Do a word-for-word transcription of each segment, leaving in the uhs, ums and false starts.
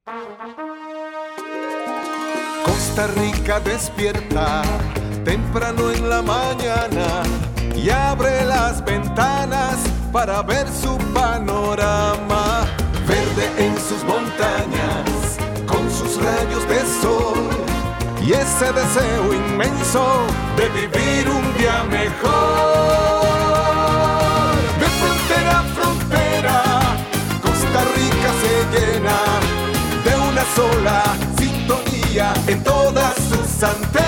Costa Rica despierta temprano en la mañana y abre las ventanas para ver su panorama. Verde en sus montañas, con sus rayos de sol y ese deseo inmenso de vivir un día mejor. De frontera a frontera, Costa Rica se llena de una sola sintonía en todas sus antenas.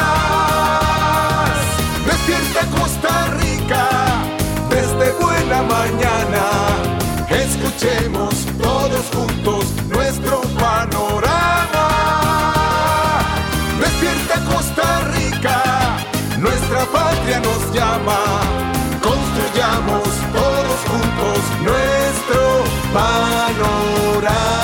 Despierta Costa Rica desde buena mañana. Escuchemos todos juntos nuestro panorama. Despierta Costa Rica, nuestra patria nos llama. Construyamos todos juntos nuestro panorama.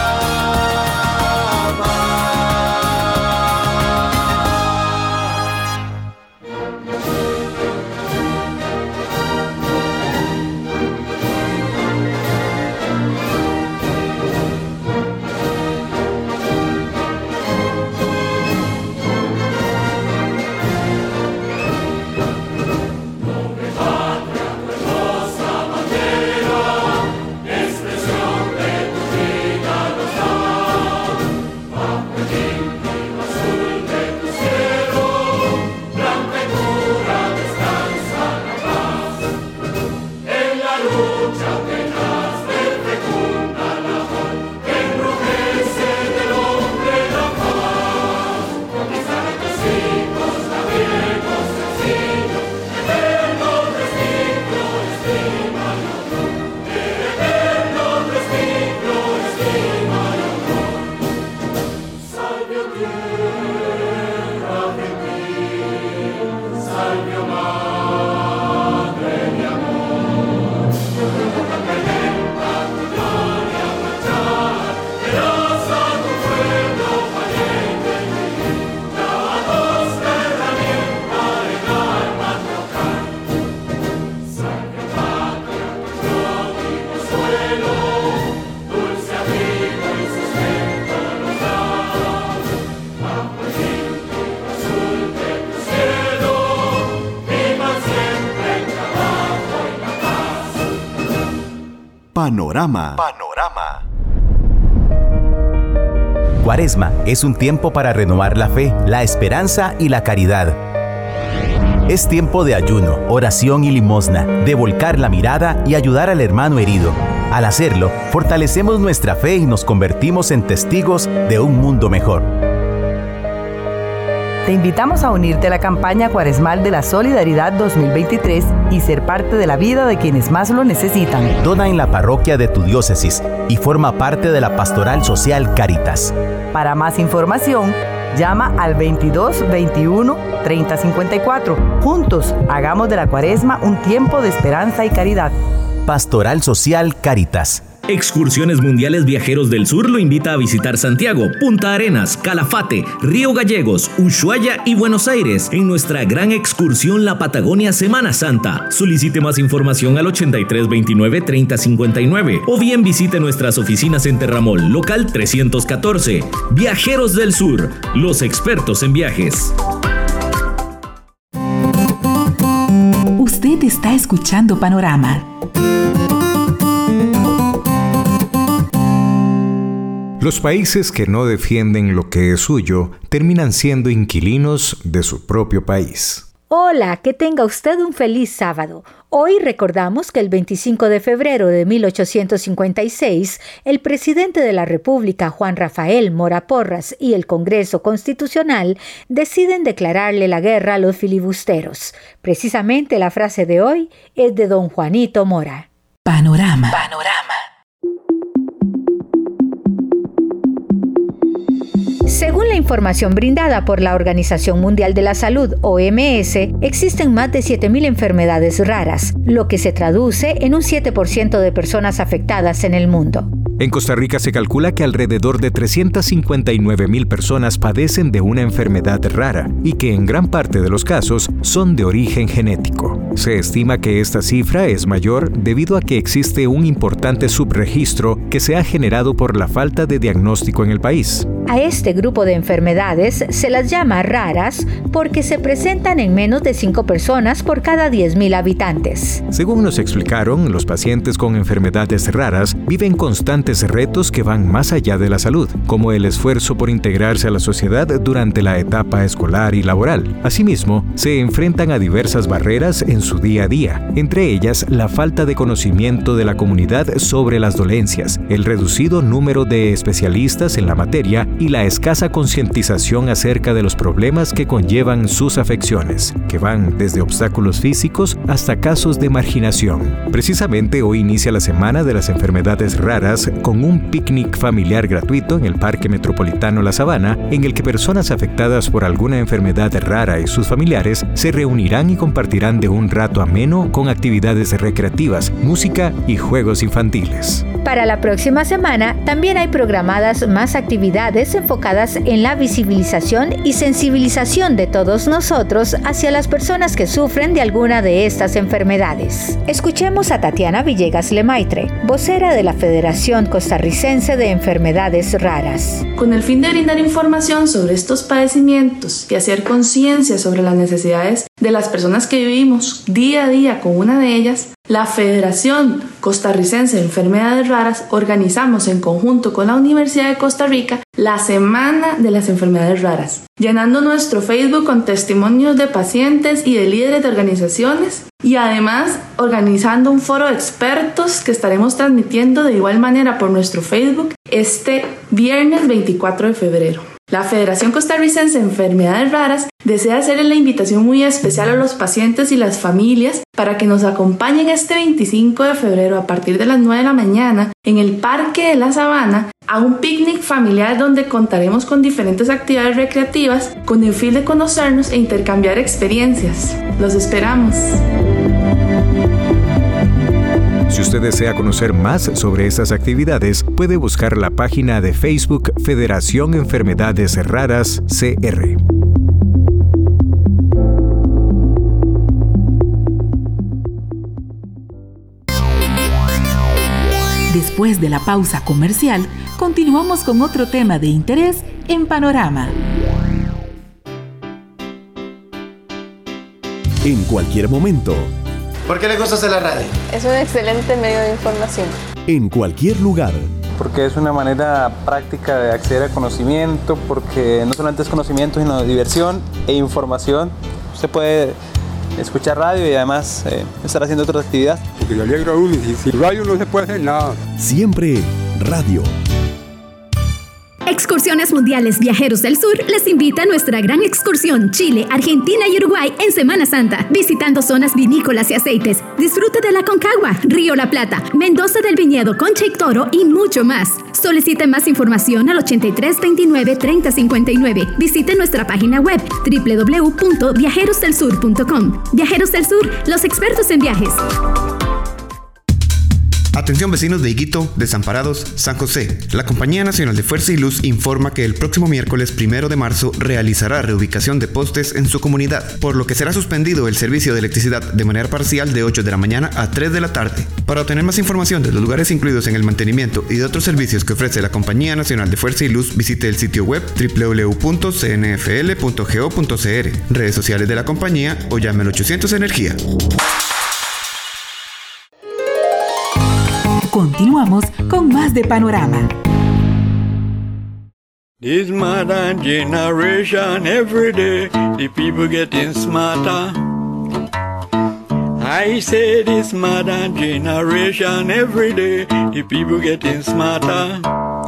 Panorama. Panorama. Cuaresma es un tiempo para renovar la fe, la esperanza y la caridad. Es tiempo de ayuno, oración y limosna, de volcar la mirada y ayudar al hermano herido. Al hacerlo, fortalecemos nuestra fe y nos convertimos en testigos de un mundo mejor. Te invitamos a unirte a la campaña cuaresmal de la Solidaridad dos mil veintitrés y ser parte de la vida de quienes más lo necesitan. Dona en la parroquia de tu diócesis y forma parte de la Pastoral Social Cáritas. Para más información, llama al veintidós veintiuno treinta cincuenta y cuatro. Juntos, hagamos de la Cuaresma un tiempo de esperanza y caridad. Pastoral Social Cáritas. Excursiones Mundiales Viajeros del Sur lo invita a visitar Santiago, Punta Arenas, Calafate, Río Gallegos, Ushuaia y Buenos Aires en nuestra gran excursión La Patagonia Semana Santa. Solicite más información al ochenta y tres veintinueve treinta cincuenta y nueve o bien visite nuestras oficinas en Terramol, local trescientos catorce. Viajeros del Sur, los expertos en viajes. Usted está escuchando Panorama. Los países que no defienden lo que es suyo terminan siendo inquilinos de su propio país. Hola, que tenga usted un feliz sábado. Hoy recordamos que el veinticinco de febrero de mil ochocientos cincuenta y seis, el presidente de la República, Juan Rafael Mora Porras, y el Congreso Constitucional deciden declararle la guerra a los filibusteros. Precisamente la frase de hoy es de don Juanito Mora. Panorama. Panorama. Según la información brindada por la Organización Mundial de la Salud, O M S, existen más de siete mil enfermedades raras, lo que se traduce en un siete por ciento de personas afectadas en el mundo. En Costa Rica se calcula que alrededor de trescientas cincuenta y nueve mil personas padecen de una enfermedad rara y que en gran parte de los casos son de origen genético. Se estima que esta cifra es mayor debido a que existe un importante subregistro que se ha generado por la falta de diagnóstico en el país. A este grupo de enfermedades se las llama raras porque se presentan en menos de cinco personas por cada diez mil habitantes. Según nos explicaron, los pacientes con enfermedades raras viven constantes retos que van más allá de la salud, como el esfuerzo por integrarse a la sociedad durante la etapa escolar y laboral. Asimismo, se enfrentan a diversas barreras en su día a día, entre ellas la falta de conocimiento de la comunidad sobre las dolencias, el reducido número de especialistas en la materia y la escasa concientización acerca de los problemas que conllevan sus afecciones, que van desde obstáculos físicos hasta casos de marginación. Precisamente hoy inicia la Semana de las Enfermedades Raras con un picnic familiar gratuito en el Parque Metropolitano La Sabana, en el que personas afectadas por alguna enfermedad rara y sus familiares se reunirán y compartirán de un rato ameno con actividades recreativas, música y juegos infantiles. Para la próxima semana también hay programadas más actividades enfocadas en la visibilización y sensibilización de todos nosotros hacia las personas que sufren de alguna de estas enfermedades. Escuchemos a Tatiana Villegas Lemaitre, vocera de la Federación Costarricense de Enfermedades Raras. Con el fin de brindar información sobre estos padecimientos y hacer conciencia sobre las necesidades de las personas que vivimos día a día con una de ellas, la Federación Costarricense de Enfermedades Raras organizamos en conjunto con la Universidad de Costa Rica la Semana de las Enfermedades Raras, llenando nuestro Facebook con testimonios de pacientes y de líderes de organizaciones y además organizando un foro de expertos que estaremos transmitiendo de igual manera por nuestro Facebook este viernes veinticuatro de febrero. La Federación Costarricense de Enfermedades Raras desea hacerle la invitación muy especial a los pacientes y las familias para que nos acompañen este veinticinco de febrero a partir de las nueve de la mañana en el Parque de la Sabana a un picnic familiar donde contaremos con diferentes actividades recreativas con el fin de conocernos e intercambiar experiencias. Los esperamos. Si usted desea conocer más sobre estas actividades, puede buscar la página de Facebook Federación Enfermedades Raras C R. Después de la pausa comercial, continuamos con otro tema de interés en Panorama. En cualquier momento. ¿Por qué le gusta hacer la radio? Es un excelente medio de información. En cualquier lugar. Porque es una manera práctica de acceder al conocimiento, porque no solamente es conocimiento, sino diversión e información. Usted puede escuchar radio y además eh, estar haciendo otra actividad. Porque le alegra a uno, y sin radio no se puede hacer nada. Siempre radio. Excursiones Mundiales Viajeros del Sur les invita a nuestra gran excursión Chile, Argentina y Uruguay en Semana Santa, visitando zonas vinícolas y aceites. Disfrute de la Concagua, Río La Plata, Mendoza del Viñedo, Concha y Toro y mucho más. Solicite más información al ochenta y tres veintinueve treinta cincuenta y nueve. Visite nuestra página web doble u doble u doble u punto viajeros del sur punto com. Viajeros del Sur, los expertos en viajes. Atención vecinos de Higuito, Desamparados, San José. La Compañía Nacional de Fuerza y Luz informa que el próximo miércoles primero de marzo realizará reubicación de postes en su comunidad, por lo que será suspendido el servicio de electricidad de manera parcial de ocho de la mañana a tres de la tarde. Para obtener más información de los lugares incluidos en el mantenimiento y de otros servicios que ofrece la Compañía Nacional de Fuerza y Luz, visite el sitio web doble u doble u doble u punto c n f l punto go punto c r, redes sociales de la compañía o llame al ochocientos Energía. Continuamos con más de Panorama. This modern generation, every day the people getting smarter. I say this modern generation, every day the people getting smarter.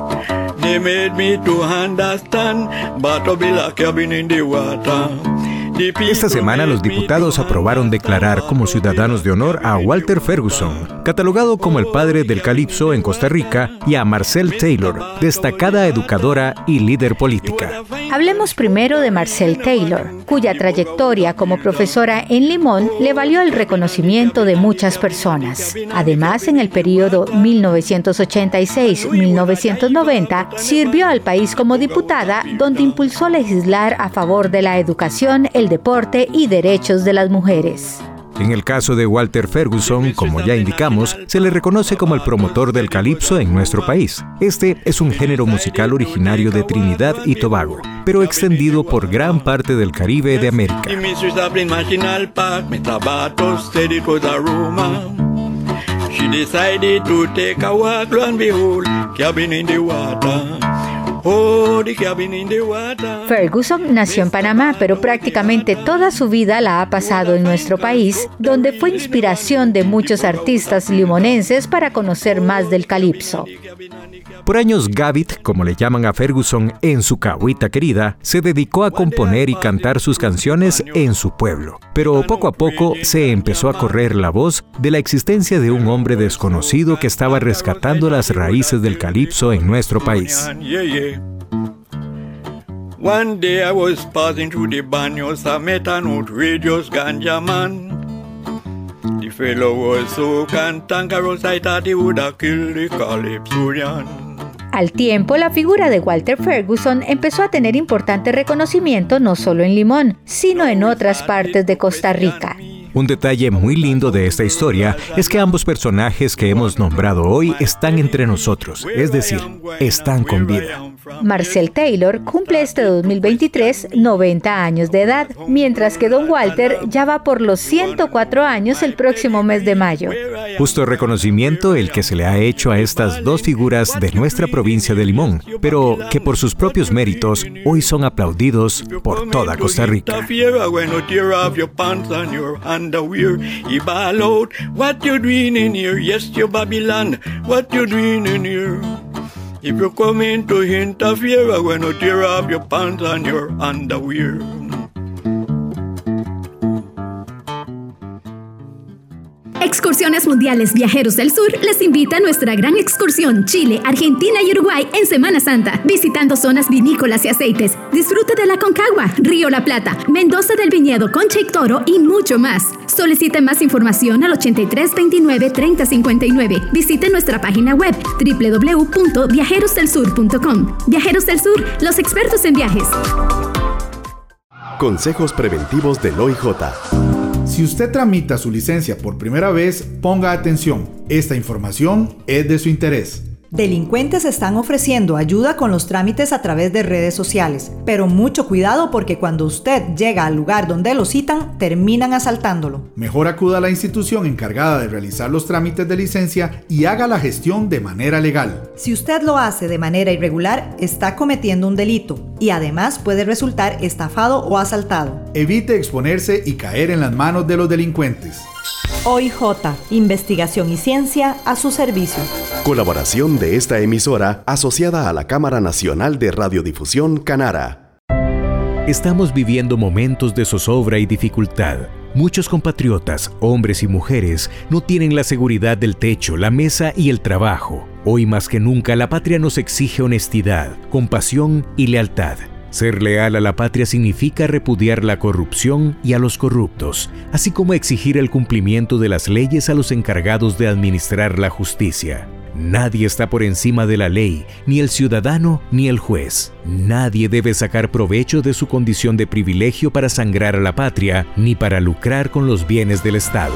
They made me to understand, but to be like cabin in the water. Esta semana los diputados aprobaron declarar como ciudadanos de honor a Walter Ferguson, catalogado como el padre del calipso en Costa Rica, y a Marcelle Taylor, destacada educadora y líder política. Hablemos primero de Marcelle Taylor, cuya trayectoria como profesora en Limón le valió el reconocimiento de muchas personas. Además, en el periodo mil novecientos ochenta y seis a mil novecientos noventa, sirvió al país como diputada, donde impulsó legislar a favor de la educación, el deporte y derechos de las mujeres. En el caso de Walter Ferguson, como ya indicamos, se le reconoce como el promotor del calipso en nuestro país. Este es un género musical originario de Trinidad y Tobago, pero extendido por gran parte del Caribe de América. Ferguson nació en Panamá, pero prácticamente toda su vida la ha pasado en nuestro país, donde fue inspiración de muchos artistas limonenses para conocer más del calipso. Por años, Gavit, como le llaman a Ferguson en su Cahuita querida, se dedicó a componer y cantar sus canciones en su pueblo. Pero poco a poco se empezó a correr la voz de la existencia de un hombre desconocido que estaba rescatando las raíces del calipso en nuestro país. One day I was passing through the baños, I met an outrageous ganja man. The fellow was so cantankerous, I thought he would have killed the calypsonian. Al tiempo, la figura de Walter Ferguson empezó a tener importante reconocimiento no solo en Limón, sino en otras partes de Costa Rica. Un detalle muy lindo de esta historia es que ambos personajes que hemos nombrado hoy están entre nosotros, es decir, están con vida. Marcelle Taylor cumple este dos mil veintitrés noventa años de edad, mientras que Don Walter ya va por los ciento cuatro años el próximo mes de mayo. Justo reconocimiento el que se le ha hecho a estas dos figuras de nuestra provincia de Limón, pero que por sus propios méritos hoy son aplaudidos por toda Costa Rica. Underwear, he ball out, what you doing in here? Yes, you Babylon, what you doing in here? If you come in to interfere, I'm gonna tear off your pants and your underwear. Excursiones Mundiales Viajeros del Sur les invita a nuestra gran excursión Chile, Argentina y Uruguay en Semana Santa, visitando zonas vinícolas y aceites. Disfrute de la Concagua, Río La Plata, Mendoza del Viñedo, Concha y Toro y mucho más. Solicite más información al ochenta y tres veintinueve treinta cincuenta y nueve. Visite nuestra página web doble u doble u doble u punto viajeros del sur punto com. Viajeros del Sur, los expertos en viajes. Consejos preventivos del O I J. Si usted tramita su licencia por primera vez, ponga atención. Esta información es de su interés. Delincuentes están ofreciendo ayuda con los trámites a través de redes sociales, pero mucho cuidado porque cuando usted llega al lugar donde lo citan, terminan asaltándolo. Mejor acuda a la institución encargada de realizar los trámites de licencia y haga la gestión de manera legal. Si usted lo hace de manera irregular, está cometiendo un delito y además puede resultar estafado o asaltado. Evite exponerse y caer en las manos de los delincuentes. O I J, Investigación y Ciencia a su servicio. Colaboración de esta emisora asociada a la Cámara Nacional de Radiodifusión Canara. Estamos viviendo momentos de zozobra y dificultad. Muchos compatriotas, hombres y mujeres, no tienen la seguridad del techo, la mesa y el trabajo. Hoy más que nunca la patria nos exige honestidad, compasión y lealtad. Ser leal a la patria significa repudiar la corrupción y a los corruptos, así como exigir el cumplimiento de las leyes a los encargados de administrar la justicia. Nadie está por encima de la ley, ni el ciudadano ni el juez. Nadie debe sacar provecho de su condición de privilegio para sangrar a la patria, ni para lucrar con los bienes del Estado.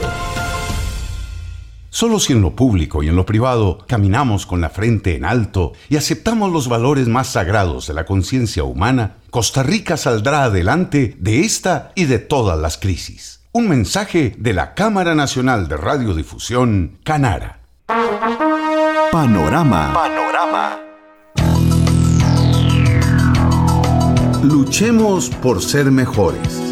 Solo si en lo público y en lo privado caminamos con la frente en alto y aceptamos los valores más sagrados de la conciencia humana, Costa Rica saldrá adelante de esta y de todas las crisis. Un mensaje de la Cámara Nacional de Radiodifusión, Canara. Panorama. Panorama. Luchemos por ser mejores.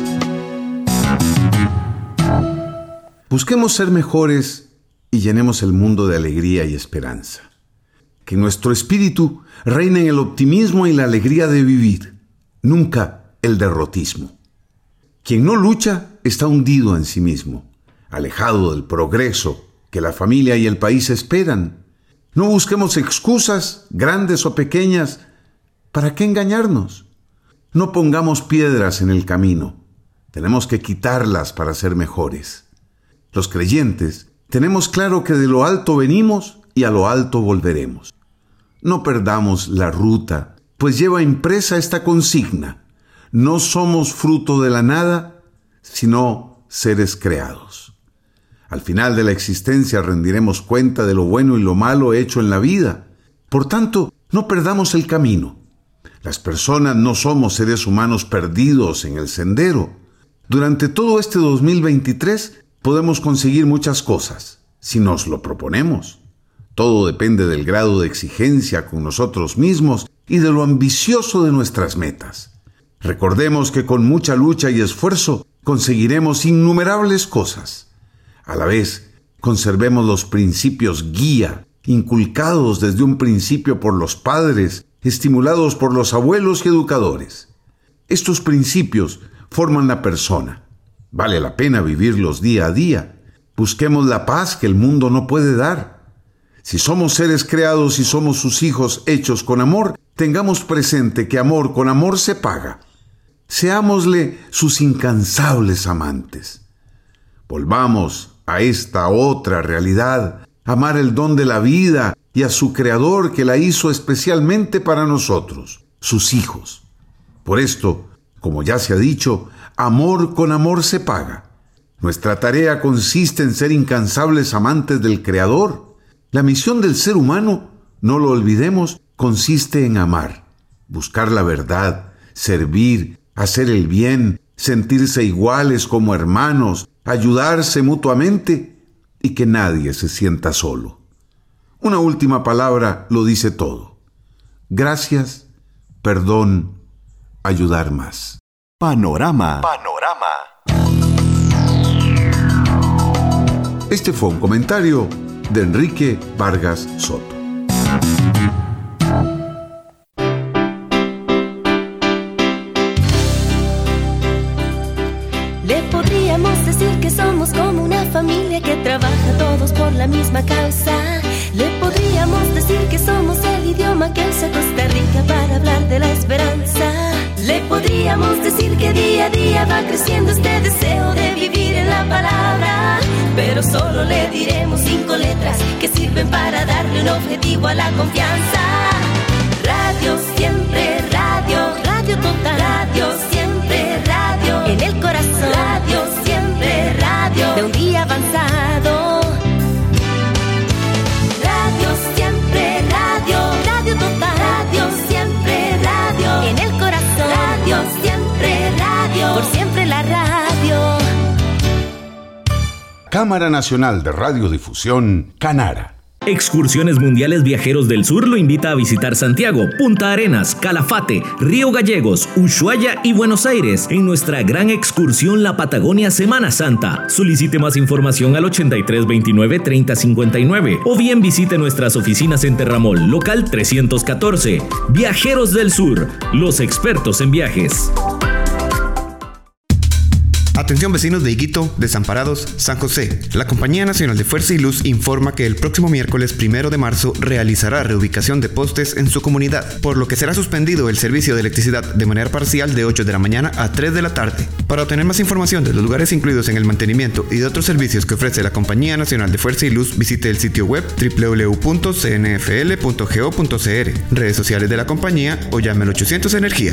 Busquemos ser mejores y llenemos el mundo de alegría y esperanza. Que nuestro espíritu reine en el optimismo y la alegría de vivir, nunca el derrotismo. Quien no lucha está hundido en sí mismo, alejado del progreso que la familia y el país esperan. No busquemos excusas, grandes o pequeñas. ¿Para qué engañarnos? No pongamos piedras en el camino. Tenemos que quitarlas para ser mejores. Los creyentes tenemos claro que de lo alto venimos y a lo alto volveremos. No perdamos la ruta, pues lleva impresa esta consigna: no somos fruto de la nada, sino seres creados. Al final de la existencia rendiremos cuenta de lo bueno y lo malo hecho en la vida. Por tanto, no perdamos el camino. Las personas no somos seres humanos perdidos en el sendero. Durante todo este dos mil veintitrés podemos conseguir muchas cosas, si nos lo proponemos. Todo depende del grado de exigencia con nosotros mismos y de lo ambicioso de nuestras metas. Recordemos que con mucha lucha y esfuerzo conseguiremos innumerables cosas. A la vez, conservemos los principios guía, inculcados desde un principio por los padres, estimulados por los abuelos y educadores. Estos principios forman la persona. Vale la pena vivirlos día a día. Busquemos la paz que el mundo no puede dar. Si somos seres creados y somos sus hijos hechos con amor, tengamos presente que amor con amor se paga. Seámosle sus incansables amantes. Volvamos a esta otra realidad, amar el don de la vida y a su Creador que la hizo especialmente para nosotros, sus hijos. Por esto, como ya se ha dicho, amor con amor se paga. Nuestra tarea consiste en ser incansables amantes del Creador. La misión del ser humano, no lo olvidemos, consiste en amar, buscar la verdad, servir, hacer el bien, sentirse iguales como hermanos, ayudarse mutuamente y que nadie se sienta solo. Una última palabra lo dice todo. Gracias, perdón, ayudar más. Panorama. Panorama. Este fue un comentario de Enrique Vargas Soto. Le podríamos decir que somos como una familia que trabaja todos por la misma causa. Le podríamos decir que somos el idioma que usa Costa Rica para hablar de la esperanza. Le podríamos decir que día a día va creciendo este deseo de vivir en la palabra. Pero solo le diremos cinco letras que sirven para darle un objetivo a la confianza. Radio siempre, radio, radio total. Radio siempre, radio, en el corazón. Radio siempre, radio, de un día avanzado. Radio siempre, radio, radio total. Radio siempre, radio, en el corazón. Radio siempre, radio, por siempre la radio. Cámara Nacional de Radiodifusión, Canara. Excursiones Mundiales Viajeros del Sur lo invita a visitar Santiago, Punta Arenas, Calafate, Río Gallegos, Ushuaia y Buenos Aires en nuestra gran excursión La Patagonia Semana Santa. Solicite más información al ochenta y tres veintinueve treinta cincuenta y nueve o bien visite nuestras oficinas en Terramol, local trescientos catorce. Viajeros del Sur, los expertos en viajes. Atención vecinos de Higuito, Desamparados, San José. La Compañía Nacional de Fuerza y Luz informa que el próximo miércoles primero de marzo realizará reubicación de postes en su comunidad, por lo que será suspendido el servicio de electricidad de manera parcial de ocho de la mañana a tres de la tarde. Para obtener más información de los lugares incluidos en el mantenimiento y de otros servicios que ofrece la Compañía Nacional de Fuerza y Luz, visite el sitio web doble u doble u doble u punto c n f l punto go punto c r, redes sociales de la compañía o llame al ochocientos Energía.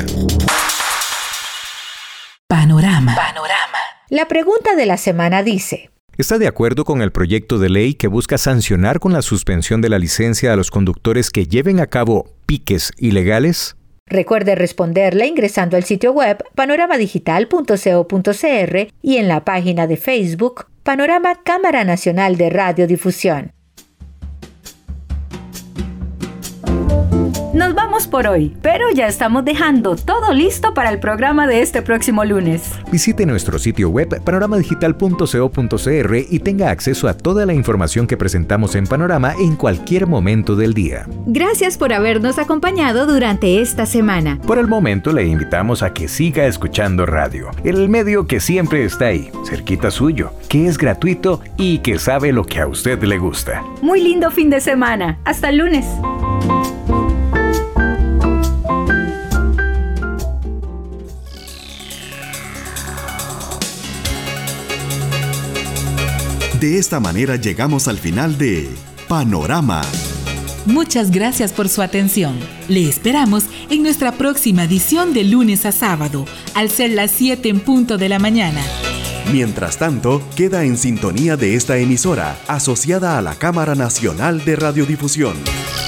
Panorama. Panorama. La pregunta de la semana dice: ¿está de acuerdo con el proyecto de ley que busca sancionar con la suspensión de la licencia a los conductores que lleven a cabo piques ilegales? Recuerde responderla ingresando al sitio web panorama digital punto co punto c r y en la página de Facebook Panorama Cámara Nacional de Radiodifusión. Nos vamos por hoy, pero ya estamos dejando todo listo para el programa de este próximo lunes. Visite nuestro sitio web panorama digital punto co punto cr y tenga acceso a toda la información que presentamos en Panorama en cualquier momento del día. Gracias por habernos acompañado durante esta semana. Por el momento le invitamos a que siga escuchando radio, el medio que siempre está ahí, cerquita suyo, que es gratuito y que sabe lo que a usted le gusta. Muy lindo fin de semana. Hasta el lunes. De esta manera llegamos al final de Panorama. Muchas gracias por su atención. Le esperamos en nuestra próxima edición de lunes a sábado, al ser las siete en punto de la mañana. Mientras tanto, queda en sintonía de esta emisora, asociada a la Cámara Nacional de Radiodifusión.